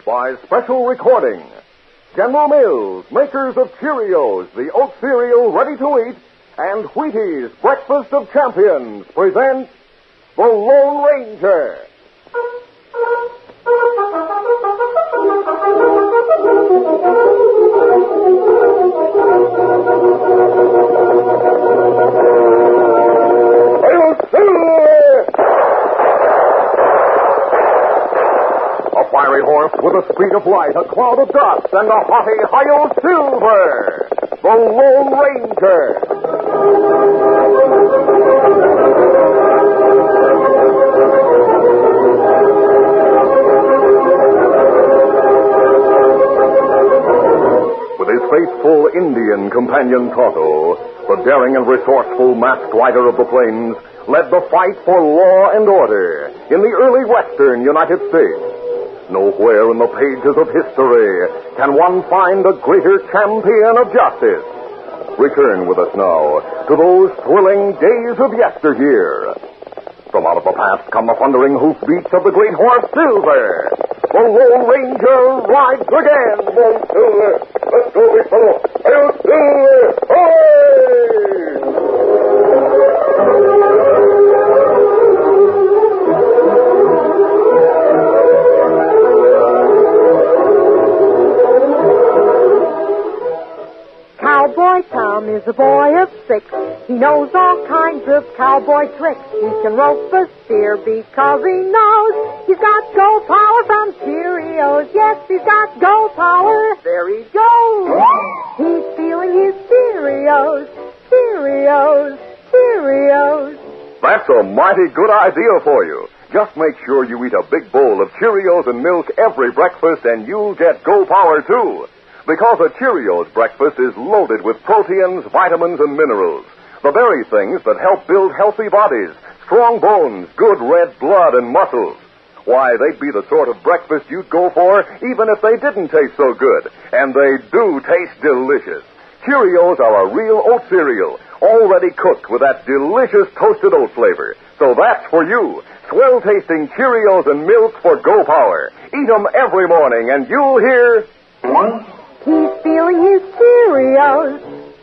by special recording. General Mills, makers of Cheerios, the oat cereal ready to eat, and Wheaties, breakfast of champions, present The Lone Ranger. A fiery horse with the speed of light, a cloud of dust, and a haughty Hi-Yo Silver, the Lone Ranger. With his faithful Indian companion Tonto, the daring and resourceful masked rider of the plains led the fight for law and order in the early western United States. Nowhere in the pages of history can one find a greater champion of justice. Return with us now to those thrilling days of yesteryear. From out of the past come the thundering hoofbeats of the great horse Silver. The Lone Ranger rides again. Come on, Silver. Let's go, big fellow. Hail, Silver! Away! Cowboy Tom is a boy of 6. He knows all kinds of cowboy tricks. He can rope a steer because he knows he's got go power from Cheerios. Yes, he's got go power. There he goes. He's feeling his Cheerios, Cheerios, Cheerios. That's a mighty good idea for you. Just make sure you eat a big bowl of Cheerios and milk every breakfast, and you'll get go power, too. Because a Cheerios breakfast is loaded with proteins, vitamins, and minerals. The very things that help build healthy bodies, strong bones, good red blood, and muscles. Why, they'd be the sort of breakfast you'd go for even if they didn't taste so good. And they do taste delicious. Cheerios are a real oat cereal, already cooked with that delicious toasted oat flavor. So that's for you. Swell-tasting Cheerios and milk for Go Power. Eat 'em every morning, and you'll hear... He's feeling his Cheerios.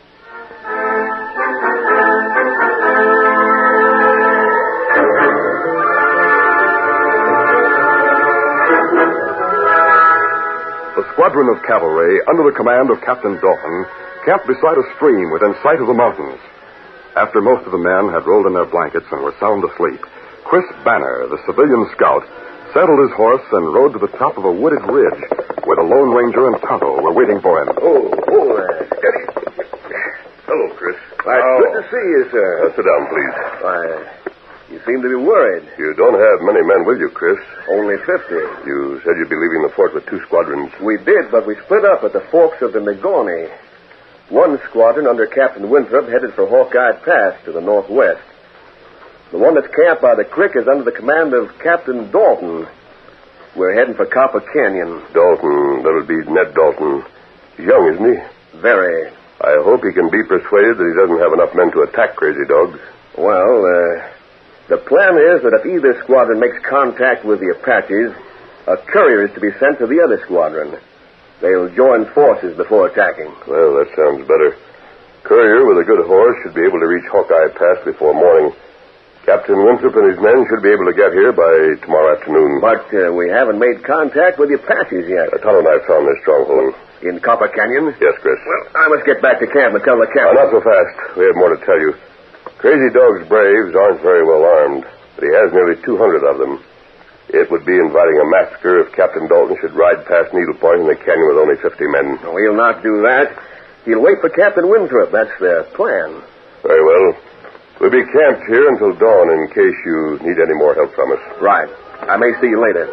The squadron of cavalry, under the command of Captain Dalton, camped beside a stream within sight of the mountains. After most of the men had rolled in their blankets and were sound asleep, Chris Banner, the civilian scout, saddled his horse and rode to the top of a wooded ridge where the Lone Ranger and Tonto were waiting for him. Steady. Hello, Chris. Why, it's good to see you, sir. Sit down, please. Why, you seem to be worried. You don't have many men with you, Chris. Only 50. You said you'd be leaving the fort with 2 squadrons. We did, but we split up at the forks of the Negoni. One squadron under Captain Winthrop headed for Hawkeye Pass to the northwest. The one that's camped by the creek is under the command of Captain Dalton. We're heading for Copper Canyon. Dalton, that would be Ned Dalton. He's young, isn't he? Very. I hope he can be persuaded that he doesn't have enough men to attack Crazy Dogs. Well, the plan is that if either squadron makes contact with the Apaches, a courier is to be sent to the other squadron. They'll join forces before attacking. Well, that sounds better. Courier with a good horse should be able to reach Hawkeye Pass before morning. Captain Winthrop and his men should be able to get here by tomorrow afternoon. But we haven't made contact with the Apaches yet. Tonto and I found their stronghold. In Copper Canyon? Yes, Chris. Well, I must get back to camp and tell the captain. Not so fast. We have more to tell you. Crazy Dog's braves aren't very well armed, but he has nearly 200 of them. It would be inviting a massacre if Captain Dalton should ride past Needle Point in the canyon with only 50 men. No, he'll not do that. He'll wait for Captain Winthrop. That's their plan. Very well. We'll be camped here until dawn in case you need any more help from us. Right. I may see you later.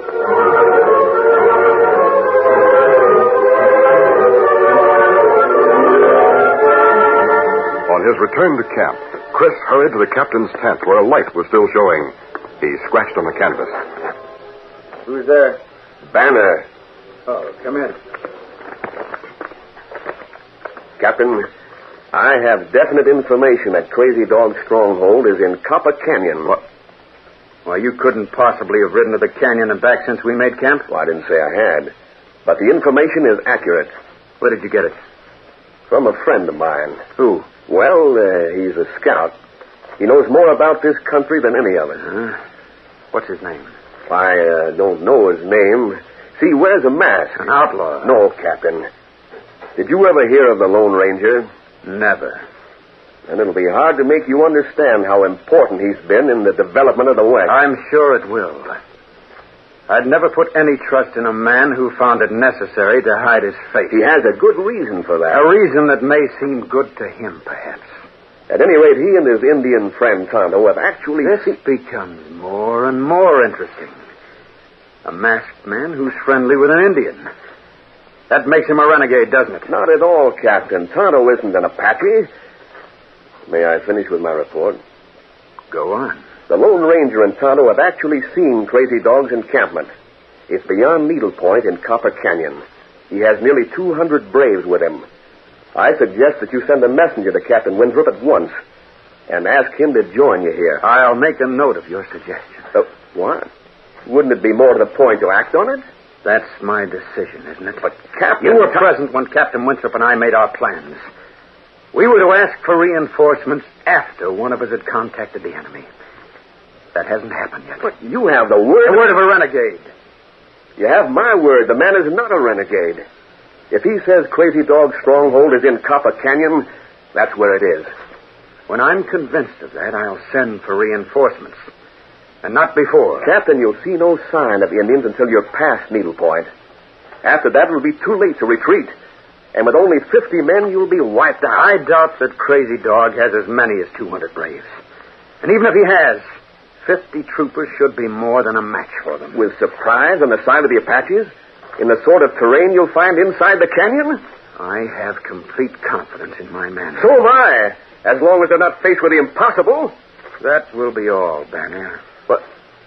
On his return to camp, Chris hurried to the captain's tent where a light was still showing. He scratched on the canvas. Who's there? Banner. Oh, come in. Captain, I have definite information that Crazy Dog's stronghold is in Copper Canyon. What? Why, you couldn't possibly have ridden to the canyon and back since we made camp? Well, I didn't say I had. But the information is accurate. Where did you get it? From a friend of mine. Who? Well, he's a scout. He knows more about this country than any of us. What's his name? I don't know his name. See, he wears a mask. An outlaw? No, Captain. Did you ever hear of the Lone Ranger? Never. And it'll be hard to make you understand how important he's been in the development of the West. I'm sure it will. I'd never put any trust in a man who found it necessary to hide his face. He has a good reason for that. A reason that may seem good to him, perhaps. At any rate, he and his Indian friend Tonto have actually... This becomes more and more interesting. A masked man who's friendly with an Indian. That makes him a renegade, doesn't it? Not at all, Captain. Tonto isn't an Apache. May I finish with my report? Go on. The Lone Ranger and Tonto have actually seen Crazy Dog's encampment. It's beyond Needle Point in Copper Canyon. He has nearly 200 braves with him. I suggest that you send a messenger to Captain Winthrop at once and ask him to join you here. I'll make a note of your suggestion. What? Wouldn't it be more to the point to act on it? That's my decision, isn't it? But, Captain... You were present when Captain Winthrop and I made our plans. We were to ask for reinforcements after one of us had contacted the enemy. That hasn't happened yet. But you have the word... The word of a renegade. You have my word. The man is not a renegade. If he says Crazy Dog's stronghold is in Copper Canyon, that's where it is. When I'm convinced of that, I'll send for reinforcements. And not before. Captain, you'll see no sign of Indians until you're past Needle Point. After that, it'll be too late to retreat. And with only 50 men, you'll be wiped out. I doubt that Crazy Dog has as many as 200 braves. And even if he has, 50 troopers should be more than a match for them. With surprise on the side of the Apaches? In the sort of terrain you'll find inside the canyon? I have complete confidence in my men. So have I. As long as they're not faced with the impossible. That will be all, Banner. But...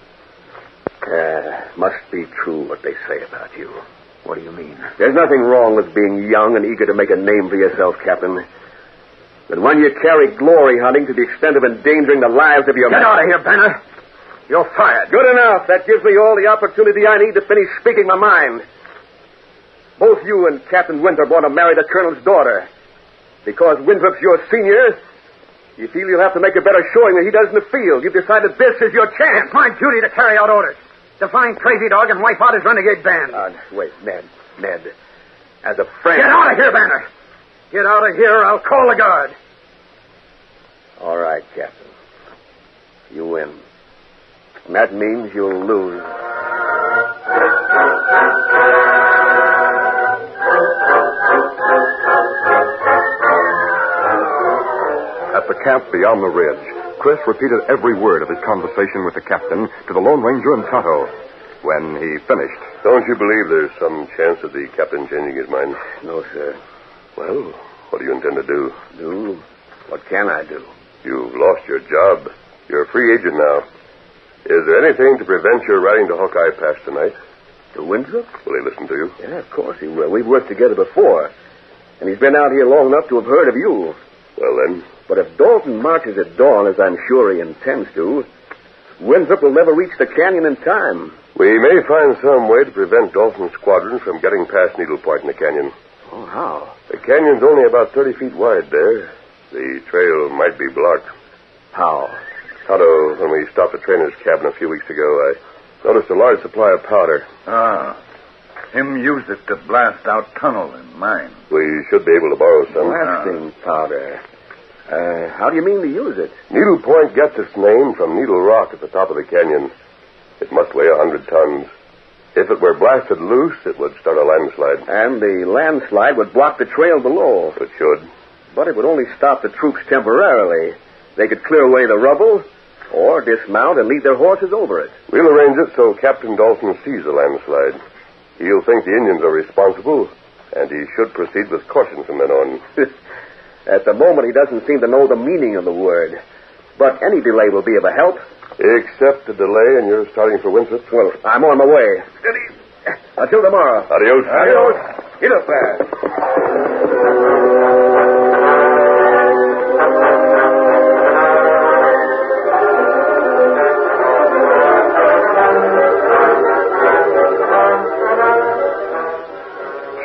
must be true what they say about you. What do you mean? There's nothing wrong with being young and eager to make a name for yourself, Captain. But when you carry glory hunting to the extent of endangering the lives of your men... Get out of here, Banner. You're fired. Good enough. That gives me all the opportunity I need to finish speaking my mind. Both you and Captain Winthrop want to marry the Colonel's daughter. Because Winthrop's your senior, you feel you'll have to make a better showing than he does in the field. You've decided this is your chance. It's my duty to carry out orders. To find Crazy Dog and wipe out his renegade band. Wait, Ned. As a friend... Get out of here, Banner. Get out of here or I'll call the guard. All right, Captain. You win. And that means you'll lose. At the camp beyond the ridge, Chris repeated every word of his conversation with the captain to the Lone Ranger and Tonto. When he finished... Don't you believe there's some chance of the captain changing his mind? No, sir. Well, what do you intend to do? Do? What can I do? You've lost your job. You're a free agent now. Is there anything to prevent your riding to Hawkeye Pass tonight? To Winthrop? Will he listen to you? Yeah, of course he will. We've worked together before. And he's been out here long enough to have heard of you. Well, then... But if Dalton marches at dawn, as I'm sure he intends to, Winthrop will never reach the canyon in time. We may find some way to prevent Dalton's squadron from getting past Needle Point in the canyon. Oh, how? The canyon's only about 30 feet wide there. The trail might be blocked. How? Tonto, when we stopped the trainer's cabin a few weeks ago, I noticed a large supply of powder. Him used it to blast out tunnel in mine. We should be able to borrow some. Blasting powder. How do you mean to use it? Needle Point gets its name from Needle Rock at the top of the canyon. It must weigh 100 tons. If it were blasted loose, it would start a landslide. And the landslide would block the trail below. It should. But it would only stop the troops temporarily. They could clear away the rubble or dismount and lead their horses over it. We'll arrange it so Captain Dalton sees the landslide. He'll think the Indians are responsible, and he should proceed with caution from then on. At the moment, he doesn't seem to know the meaning of the word. But any delay will be of a help. Except the delay in your starting for Winthrop. Well, I'm on my way. Steady. Until tomorrow. Adios. Adios. Get up there.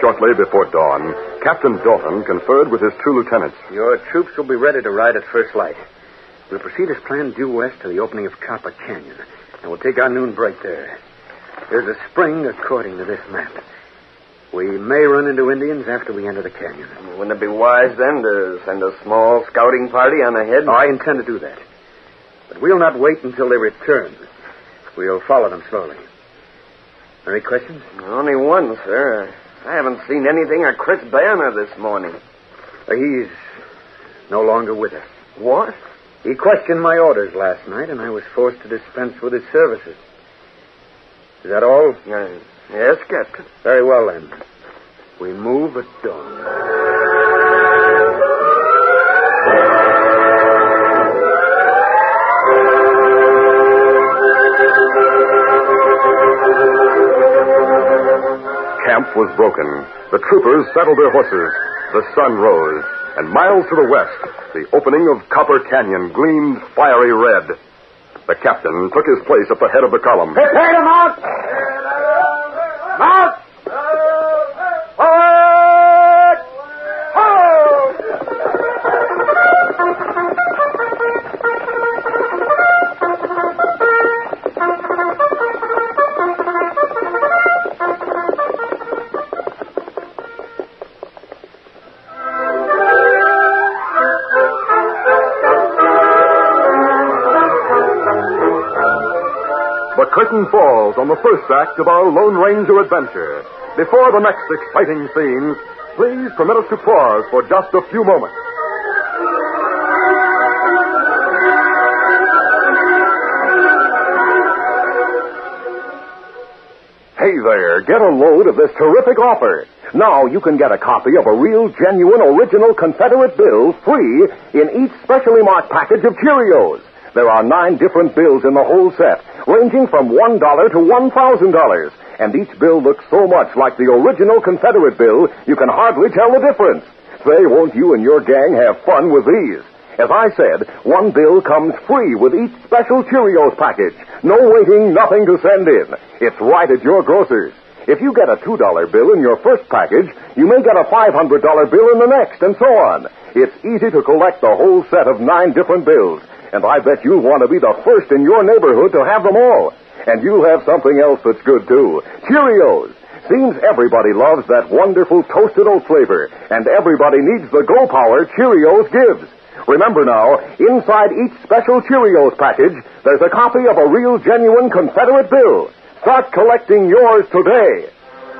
Shortly before dawn, Captain Dalton conferred with his two lieutenants. Your troops will be ready to ride at first light. We'll proceed as planned due west to the opening of Copper Canyon, and we'll take our noon break there. There's a spring according to this map. We may run into Indians after we enter the canyon. Wouldn't it be wise, then, to send a small scouting party on ahead? Oh, I intend to do that. But we'll not wait until they return. We'll follow them slowly. Any questions? Only one, sir. I haven't seen anything of Chris Banner this morning. He's no longer with us. What? He questioned my orders last night, and I was forced to dispense with his services. Is that all? Yes, Captain. Very well, then. We move at dawn. Camp was broken. The troopers saddled their horses. The sun rose, and miles to the west, the opening of Copper Canyon gleamed fiery red. The captain took his place at the head of the column. Prepare to mount! Mount! Forward! Hold! The curtain falls on the first act of our Lone Ranger adventure. Before the next exciting scenes, please permit us to pause for just a few moments. Hey there, get a load of this terrific offer. Now you can get a copy of a real, genuine, original Confederate bill free in each specially marked package of Cheerios. There are 9 different bills in the whole set, ranging from $1 to $1,000. And each bill looks so much like the original Confederate bill, you can hardly tell the difference. Say, won't you and your gang have fun with these? As I said, one bill comes free with each special Cheerios package. No waiting, nothing to send in. It's right at your grocer's. If you get a $2 bill in your first package, you may get a $500 bill in the next, and so on. It's easy to collect the whole set of 9 different bills. And I bet you'll want to be the first in your neighborhood to have them all. And you'll have something else that's good, too. Cheerios. Seems everybody loves that wonderful toasted oat flavor, and everybody needs the Go Power Cheerios gives. Remember now, inside each special Cheerios package, there's a copy of a real, genuine Confederate bill. Start collecting yours today.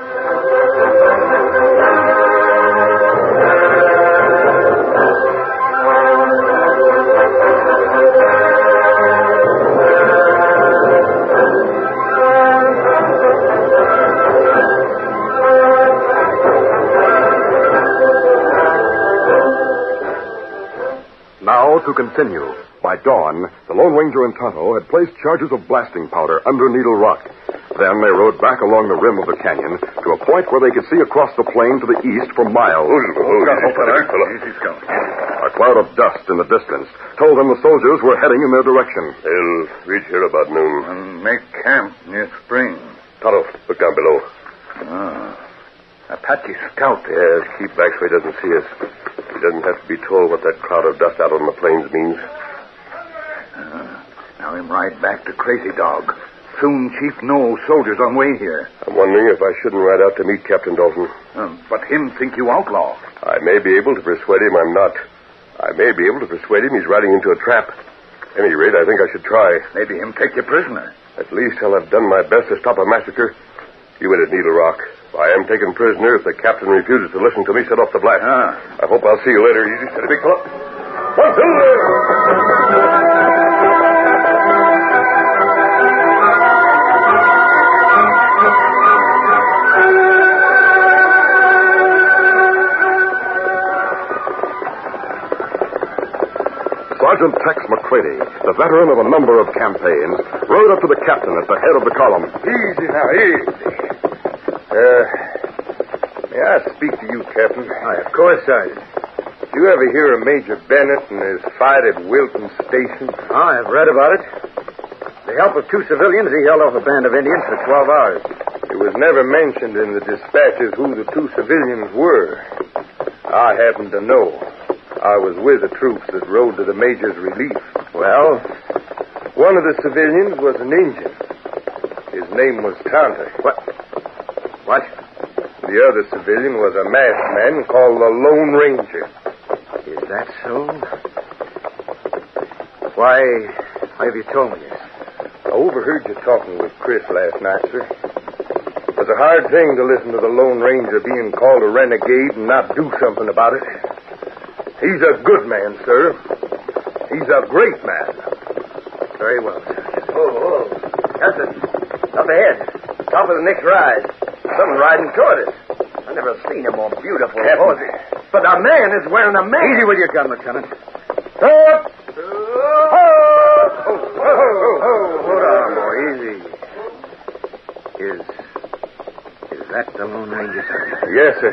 Now to continue. By dawn, the Lone Ranger and Tonto had placed charges of blasting powder under Needle Rock. Then they rode back along the rim of the canyon to a point where they could see across the plain to the east for miles. Easy, Scout. A cloud of dust in the distance told them the soldiers were heading in their direction. They'll reach here about noon. And make camp near spring. Tonto, look down below. Apache Scout. Yes, keep back so he doesn't see us. He doesn't have to be told what that cloud of dust out on the plains means. Now him ride back to Crazy Dog. Soon Chief knows soldiers on way here. I'm wondering if I shouldn't ride out to meet Captain Dalton. But him think you outlaw. I may be able to persuade him I'm not. I may be able to persuade him he's riding into a trap. At any rate, I think I should try. Maybe him take you prisoner. At least I'll have done my best to stop a massacre. You went at Needle Rock. If I am taken prisoner, if the captain refuses to listen to me, set off the blast. I hope I'll see you later. Easy, steady, big fella. 1, 2, Sergeant Tex McCready, the veteran of a number of campaigns, rode up to the captain at the head of the column. Easy now, easy. May I speak to you, Captain? Of course, Sergeant. Did you ever hear of Major Bennett and his fight at Wilton Station? Oh, I've read about it. With the help of 2 civilians, he held off a band of Indians for 12 hours. He was never mentioned in the dispatches who the two civilians were. I happen to know. I was with the troops that rode to the major's relief. Well? One of the civilians was an Indian. His name was Tonto. What? The other civilian was a masked man called the Lone Ranger. Is that so? Why have you told me this? I overheard you talking with Chris last night, sir. It was a hard thing to listen to the Lone Ranger being called a renegade and not do something about it. He's a good man, sir. He's a great man. Very well, sir. Oh. Captain, up ahead. Top of the next rise. Someone riding toward us. I've never seen a more beautiful horse. But the man is wearing a mask. Easy with your gun, Lieutenant. Up! Hold on, boy. Easy. Is that the Lone Ranger, sir? Yes, sir.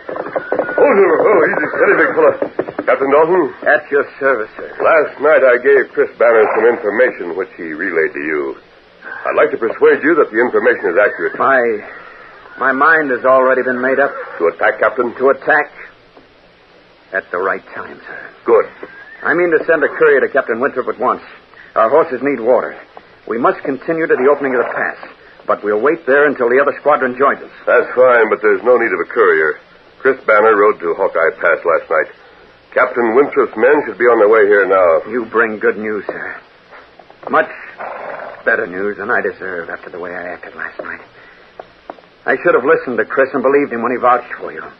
Easy, steady, big fella. Captain Dalton? At your service, sir. Last night I gave Chris Banner some information which he relayed to you. I'd like to persuade you that the information is accurate. My mind has already been made up. To attack, Captain? To attack at the right time, sir. Good. I mean to send a courier to Captain Winthrop at once. Our horses need water. We must continue to the opening of the pass, but we'll wait there until the other squadron joins us. That's fine, but there's no need of a courier. Chris Banner rode to Hawkeye Pass last night. Captain Winthrop's men should be on their way here now. You bring good news, sir. Much better news than I deserve after the way I acted last night. I should have listened to Chris and believed him when he vouched for you.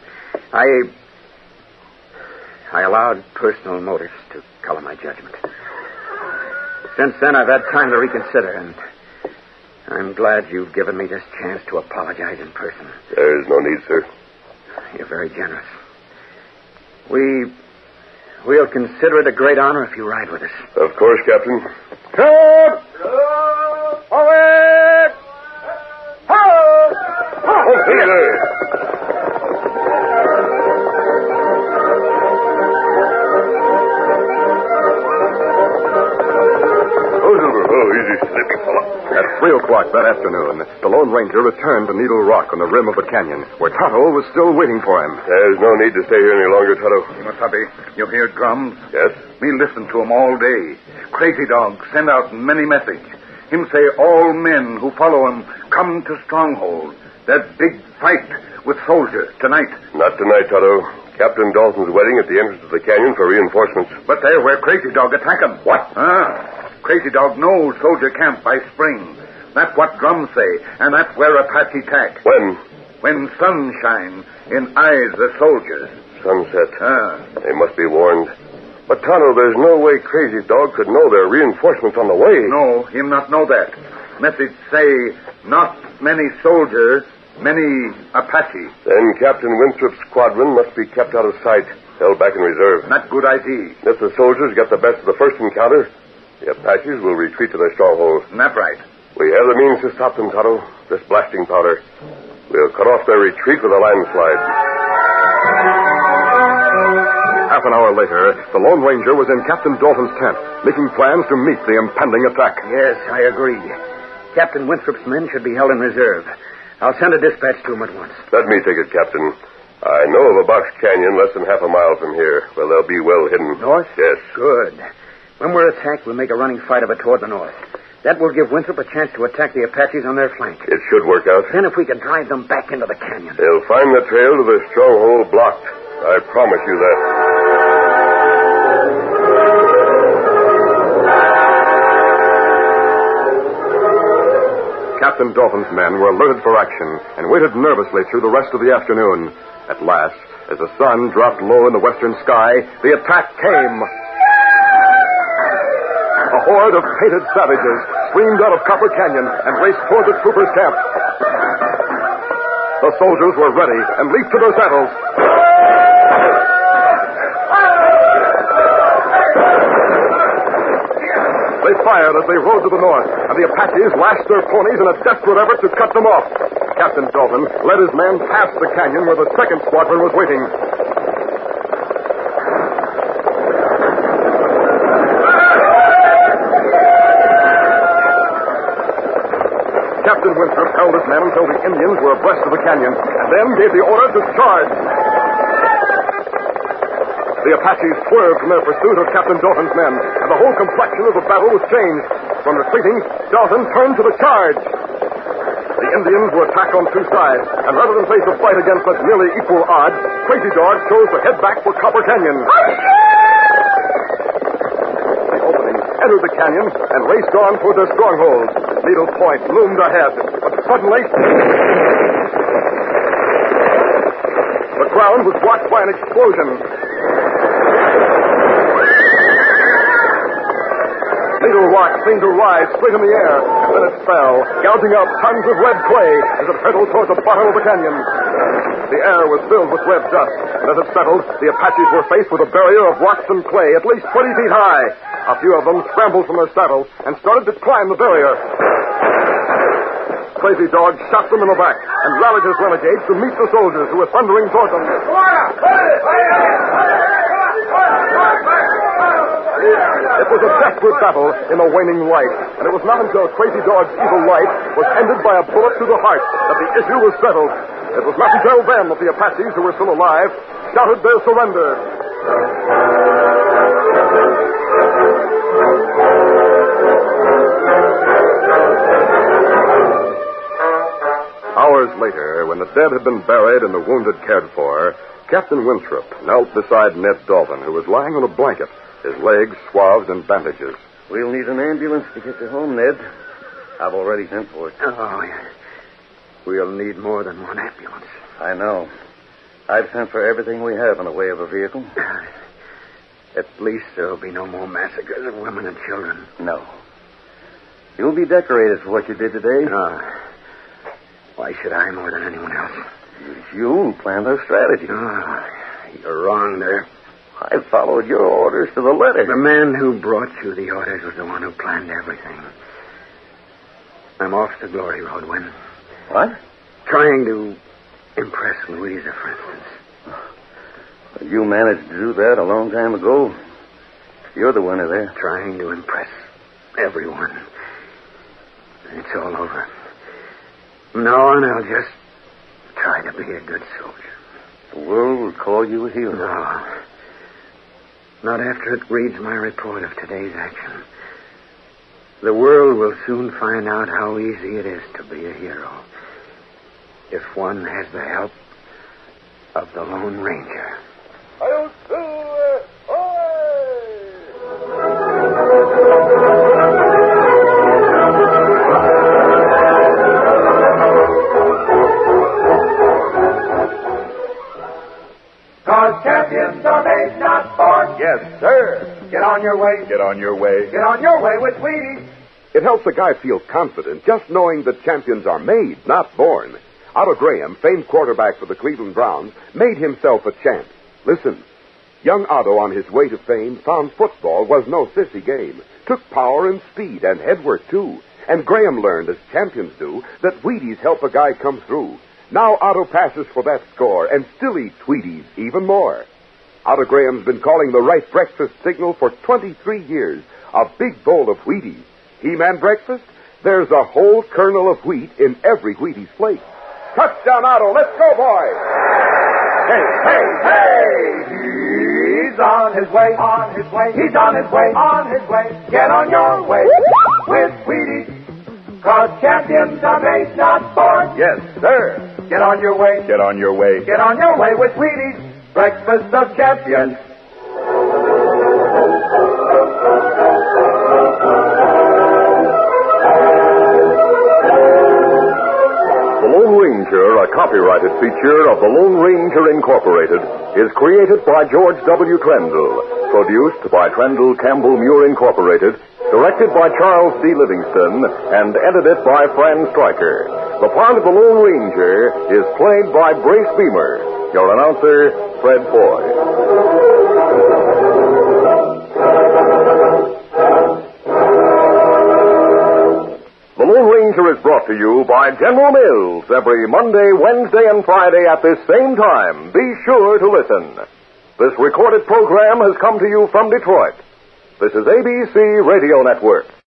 I allowed personal motives to color my judgment. Since then, I've had time to reconsider, and I'm glad you've given me this chance to apologize in person. There's no need, sir. You're very generous. We'll consider it a great honor if you ride with us. Of course, Captain. Up! Forward! Ho! Easy, steady, fella. At 3 o'clock that afternoon, the Lone Ranger returned to Needle Rock on the rim of the canyon, where Tonto was still waiting for him. There's no need to stay here any longer, Tonto. Kimasabi, you hear drums? Yes? Me listen to 'em all day. Crazy Dog send out many message. Him say all men who follow him come to Stronghold. That big fight with soldier tonight. Not tonight, Tonto. Captain Dalton's waiting at the entrance of the canyon for reinforcements. But there where Crazy Dog attack him. What? Crazy Dog knows soldier camp by spring. That's what drums say, and that's where Apache attack. When? When sun shine in eyes the soldiers. Sunset. Ah. They must be warned. But, Tonto, there's no way Crazy Dog could know there are reinforcements on the way. No, him not know that. Message say, not many soldiers, many Apache. Then Captain Winthrop's squadron must be kept out of sight, held back in reserve. Not good idea. If the soldiers get the best of the first encounter, the Apaches will retreat to their stronghold. Not right. We have the means to stop them, Tonto. This blasting powder. We'll cut off their retreat with a landslide. Half an hour later, the Lone Ranger was in Captain Dalton's tent, making plans to meet the impending attack. Yes, I agree. Captain Winthrop's men should be held in reserve. I'll send a dispatch to him at once. Let me take it, Captain. I know of a box canyon less than half a mile from here, where they'll be well hidden. North? Yes. Good. When we're attacked, we'll make a running fight of it toward the north. That will give Winthrop a chance to attack the Apaches on their flank. It should work out. Then if we can drive them back into the canyon. They'll find the trail to the stronghold blocked. I promise you that. Captain Dalton's men were alerted for action and waited nervously through the rest of the afternoon. At last, as the sun dropped low in the western sky, the attack came. A horde of painted savages streamed out of Copper Canyon and raced toward the troopers' camp. The soldiers were ready and leaped to their saddles. They fired as they rode to the north, and the Apaches lashed their ponies in a desperate effort to cut them off. Captain Dalton led his men past the canyon where the second squadron was waiting. Captain Winthrop held his men until the Indians were abreast of the canyon, and then gave the order to charge. The Apaches swerved from their pursuit of Captain Dalton's men, and the whole complexion of the battle was changed. From retreating, Dalton turned to the charge. The Indians were attacked on two sides, and rather than face a fight against such nearly equal odds, Crazy Dog chose to head back for Copper Canyon. The openings entered the canyon and raced on toward their stronghold. Needle Point loomed ahead, but suddenly the ground was blocked by an explosion. Needle Rock seemed to rise straight in the air, and then it fell, gouging out tons of red clay as it hurtled toward the bottom of the canyon. The air was filled with red dust, and as it settled, the Apaches were faced with a barrier of rocks and clay at least 20 feet high. A few of them scrambled from their saddles and started to climb the barrier. Crazy Dog shot them in the back and rallied his renegades to meet the soldiers who were thundering toward them. It was a desperate battle in a waning light, and it was not until Crazy Dog's evil life was ended by a bullet through the heart that the issue was settled. It was not until then that the Apaches, who were still alive, shouted their surrender. Hours later, when the dead had been buried and the wounded cared for, Captain Winthrop knelt beside Ned Dalton, who was lying on a blanket, his legs swathed in bandages. We'll need an ambulance to get you home, Ned. I've already sent for it. Oh, yeah. We'll need more than one ambulance. I know. I've sent for everything we have in the way of a vehicle. At least there'll be no more massacres of women and children. No. You'll be decorated for what you did today. Why should I more than anyone else? It's you who planned our strategy. You're wrong there. I followed your orders to the letter. The man who brought you the orders was the one who planned everything. I'm off the Glory Road, Win. What? Trying to impress Louisa, for instance. You managed to do that a long time ago. You're the winner there. Trying to impress everyone. It's all over. No, and I'll just try to be a good soldier. The world will call you a hero. No. Not after it reads my report of today's action. The world will soon find out how easy it is to be a hero if one has the help of the Lone Ranger. Cause champions are made, not born. Yes, sir. Get on your way. Get on your way. Get on your way with Wheaties. It helps a guy feel confident just knowing that champions are made, not born. Otto Graham, famed quarterback for the Cleveland Browns, made himself a champ. Listen. Young Otto, on his way to fame, found football was no sissy game. Took power and speed and headwork, too. And Graham learned, as champions do, that Wheaties help a guy come through. Now Otto passes for that score and still eats Wheaties even more. Otto Graham's been calling the right breakfast signal for 23 years. A big bowl of Wheaties. He-Man breakfast? There's a whole kernel of wheat in every Wheaties flake. Touchdown, Otto. Let's go, boys. Hey, hey, hey! He's on his way, on his way. He's on his way, on his way. Get on your way with Wheaties. Cause champions are made, not born. Yes, sir. Get on your way. Get on your way. Get on your way with Wheaties. Breakfast of champions. The Lone Ranger, a copyrighted feature of the Lone Ranger Incorporated, is created by George W. Trendle, produced by Trendle Campbell Muir Incorporated, directed by Charles D. Livingston, and edited by Fran Stryker. The part of the Lone Ranger is played by Brace Beamer. Your announcer, Fred Foy. The Lone Ranger is brought to you by General Mills every Monday, Wednesday, and Friday at this same time. Be sure to listen. This recorded program has come to you from Detroit. This is ABC Radio Network.